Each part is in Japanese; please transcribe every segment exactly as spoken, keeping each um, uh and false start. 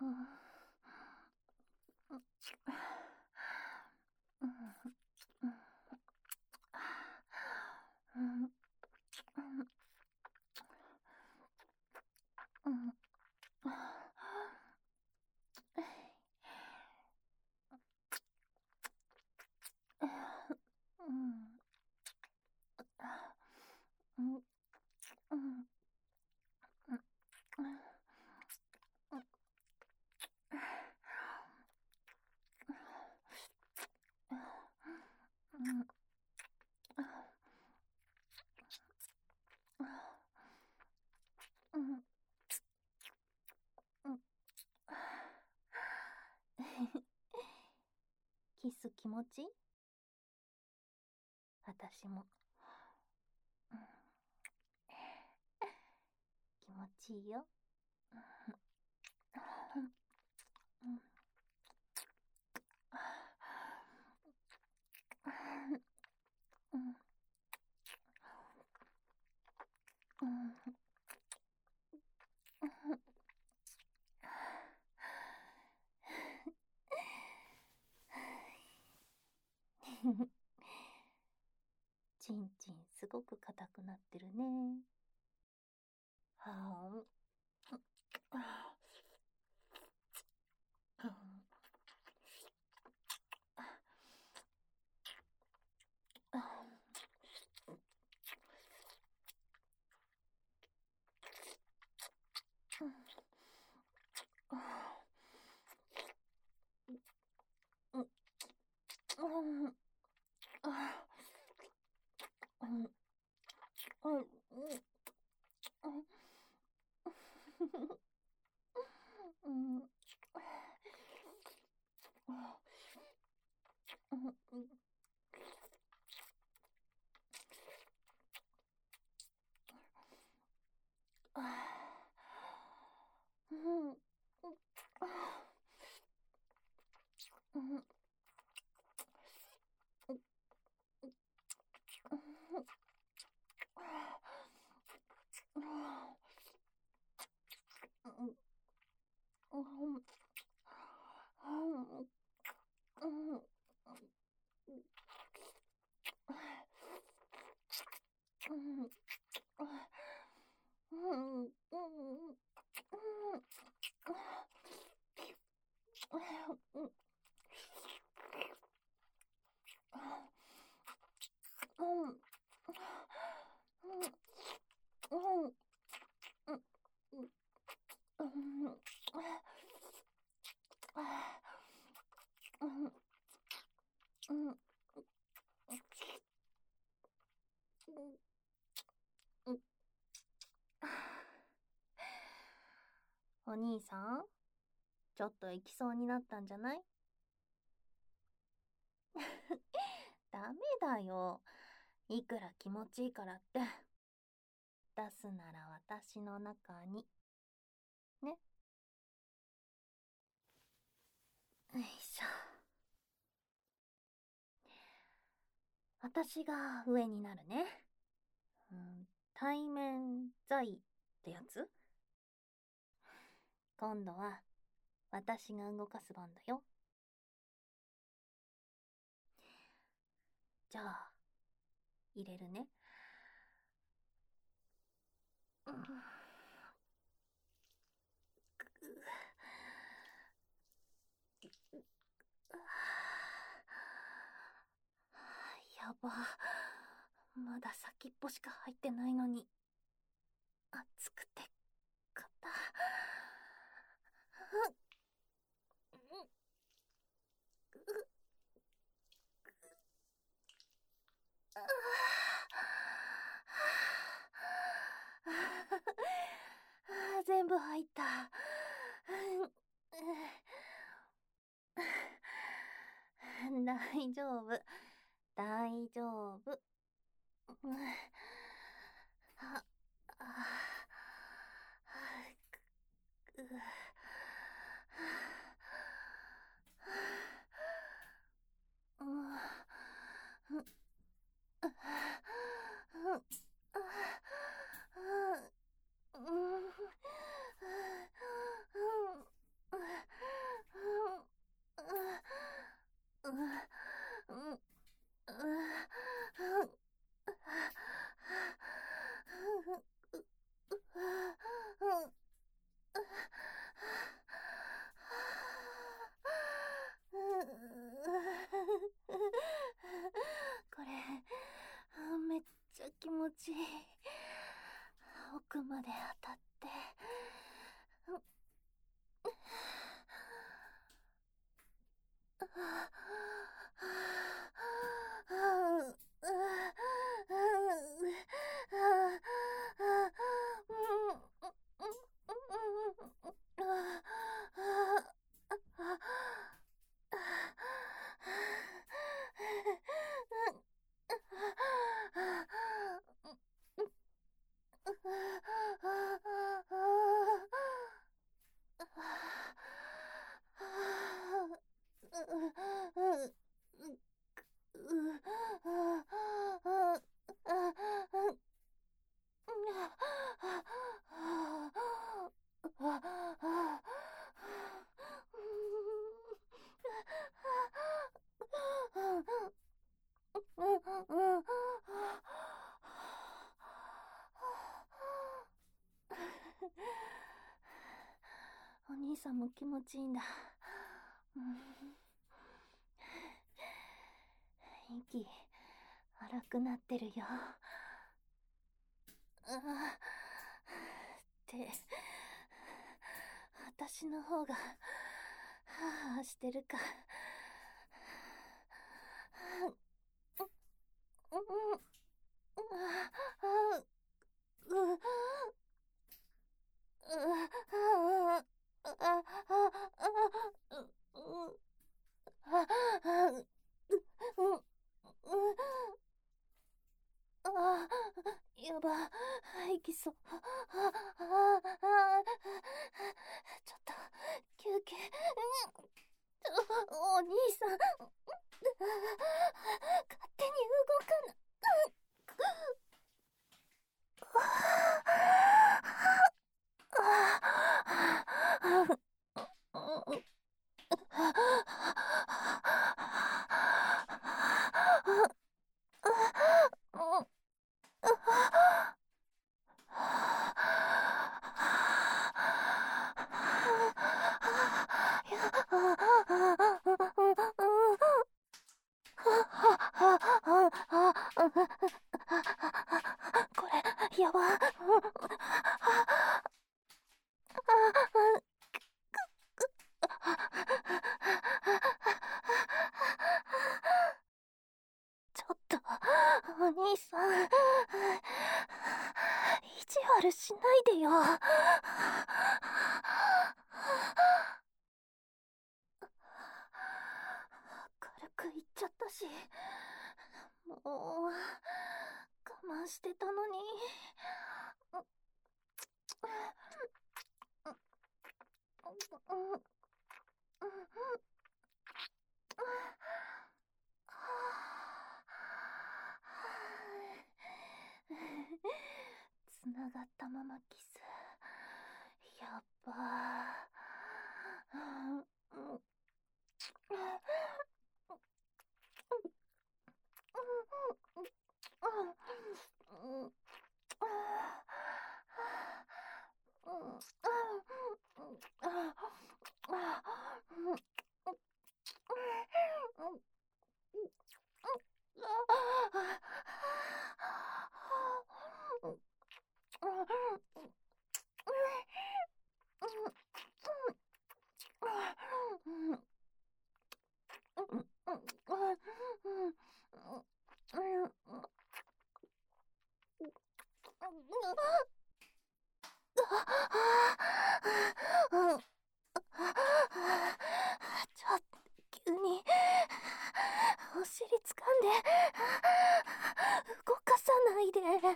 キス気持ちいい？私も気持ちいいよ。ちんちんすごく硬くなってるね。はーお兄さん、ちょっと行きそうになったんじゃない？ダメだよ。いくら気持ちいいからって。出すなら私の中に。ね。よいしょ。私が上になるね。うん、対面在ってやつ？今度は私が動かす番だよ。じゃあ、入れるね。うん、やば。まだ先っぽしか入ってないのに。熱くて硬。全部入った。大丈夫。大丈夫。あ、あ、く、うん、 兄さんも気持ちいいんだ。うん、息荒くなってるよ。あって私の方がハーハーしてるか。うんうんうんあー、やば、息そう。あああちょっと、休憩。お兄さん、勝手に動かな。これ、やば。ちょっと、お兄さん、意地悪しないでよ。軽く言っちゃったし、もう、我慢してたのに。つながったままキス。やっばちょっと急にお尻掴んで動かさないで。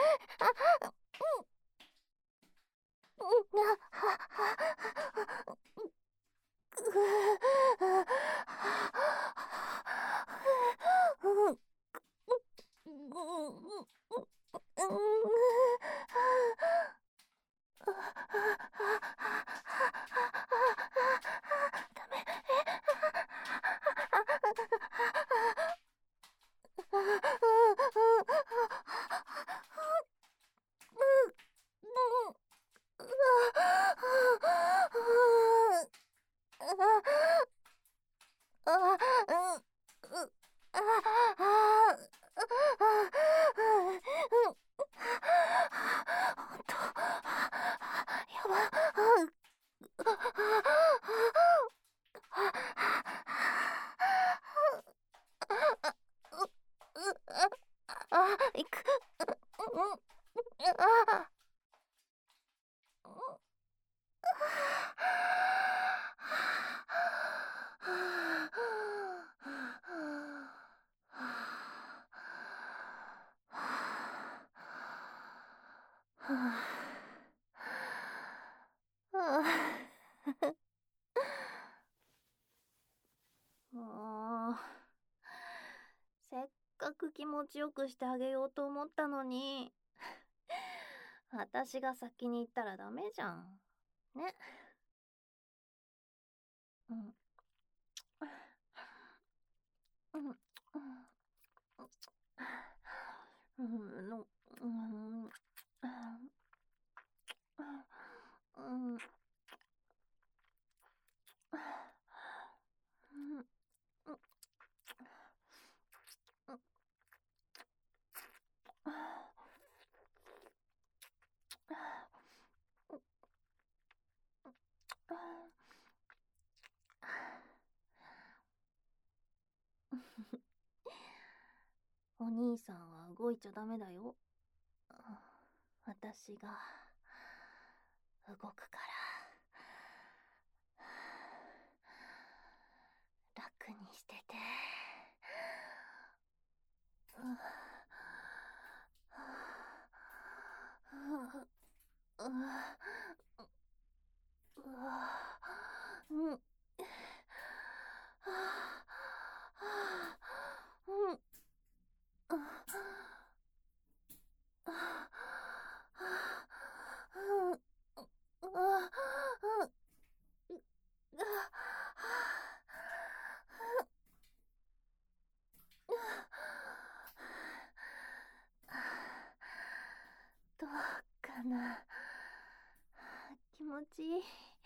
もう、せっかく気持ちよくしてあげようと思ったのに、私が先に行ったらダメじゃん。ね。うん。うん。うん。の、うん。うん。 お兄さんは動いちゃダメだよ。私が動くから。楽にしてて。どうかな。気持ちいい。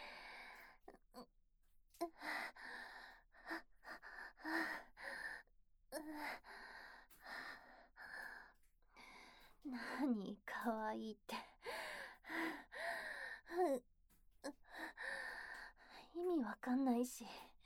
なにかわいいって。意味わかんないし。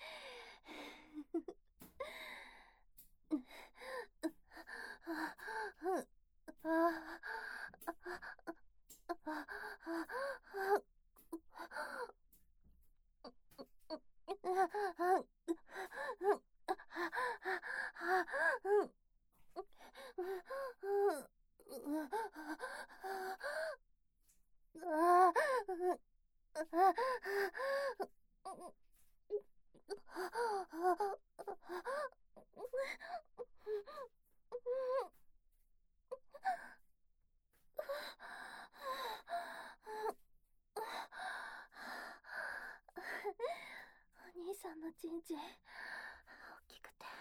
お兄さんのチンチン大きくて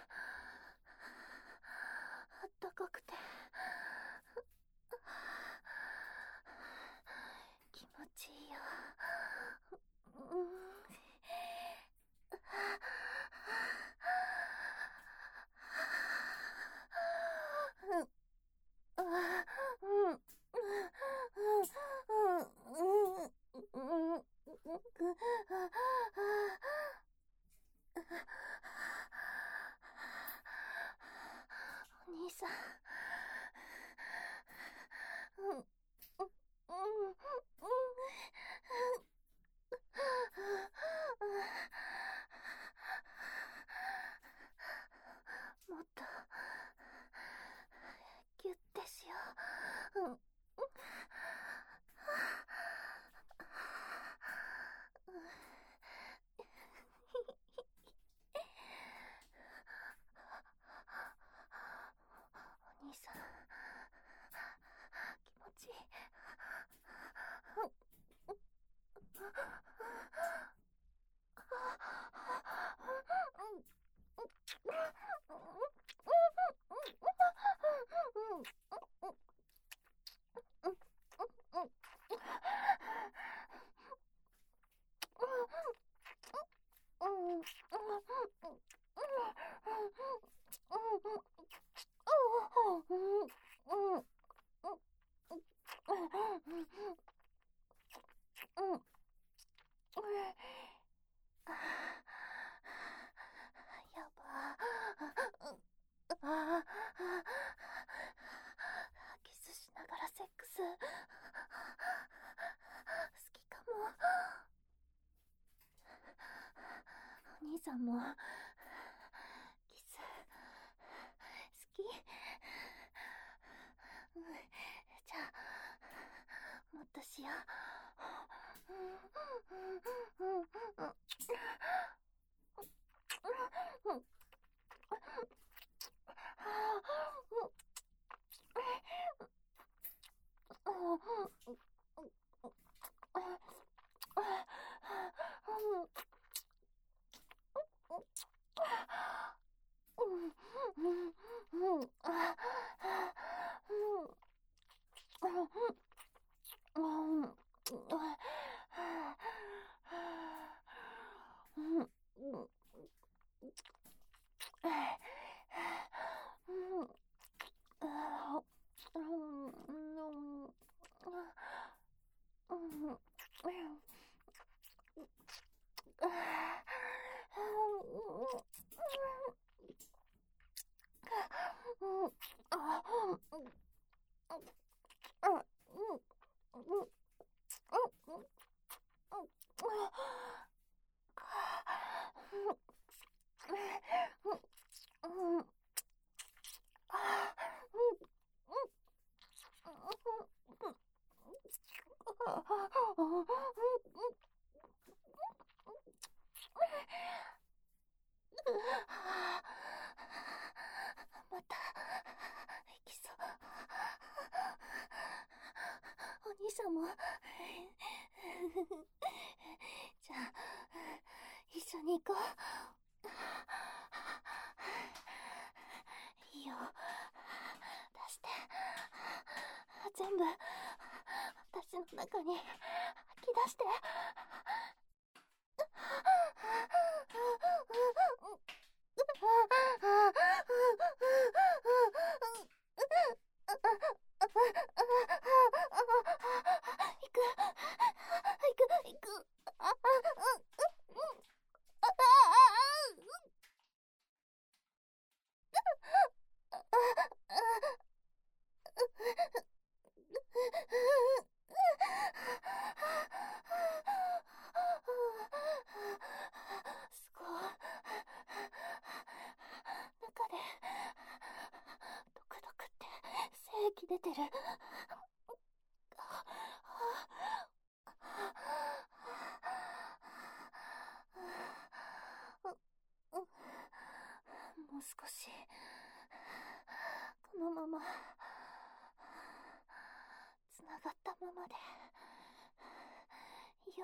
あったかくて気持ちいいよ。お兄さん。もっとギュッてしよう。お兄さん気持ちいい。やばあキスしながらセックス好きかも。お兄さんもキス好き？じゃあもっとしよう。 また行きそう。お兄さんもじゃあ一緒に行こう。いいよ、出して。全部私の中に吐き出して。すごい。中でドクドクって精液出てる。もう少しこのままつながったままでいいよ。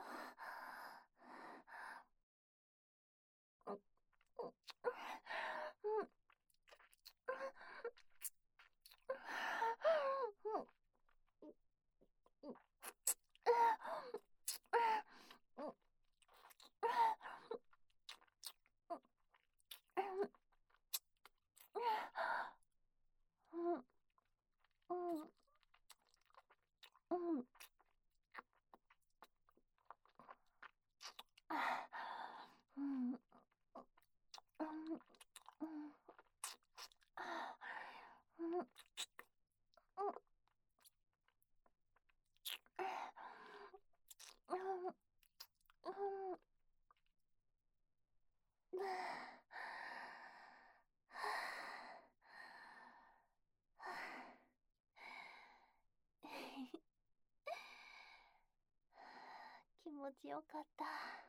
気持ちよかった。